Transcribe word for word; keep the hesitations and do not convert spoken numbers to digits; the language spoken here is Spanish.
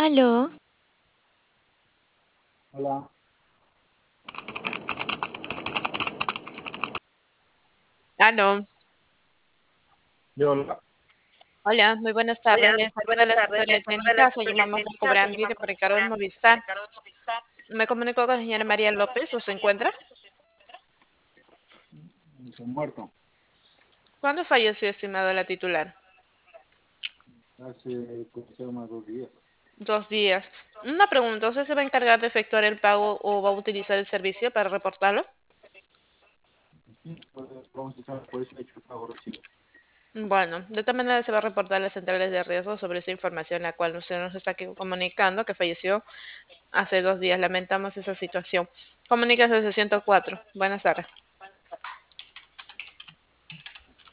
Aló, Hola, Aló, yo hola. hola, muy buenas tardes. Hola, Les muy saluda buenas la tardes. asesoría Les saluda la técnica. Soy asesoría llamamos a técnica. Soy Cobranville Imam por Ricardo Cobrán, Movistar. Ricardo Movistar. Me comunico con la señora María López, ¿o se encuentra? Se ha muerto ¿Cuándo falleció, estimado la titular? hace cosa más dos días. Dos días. Una pregunta, ¿usted se va a encargar de efectuar el pago o va a utilizar el servicio para reportarlo? Sí, pues, vamos a usar por eso he hecho el pago recibo. Bueno, de esta manera se va a reportar a las centrales de riesgo sobre esa información, la cual usted nos está aquí comunicando, que falleció hace dos días. Lamentamos esa situación. Comuníquese al ciento cuatro. Buenas tardes.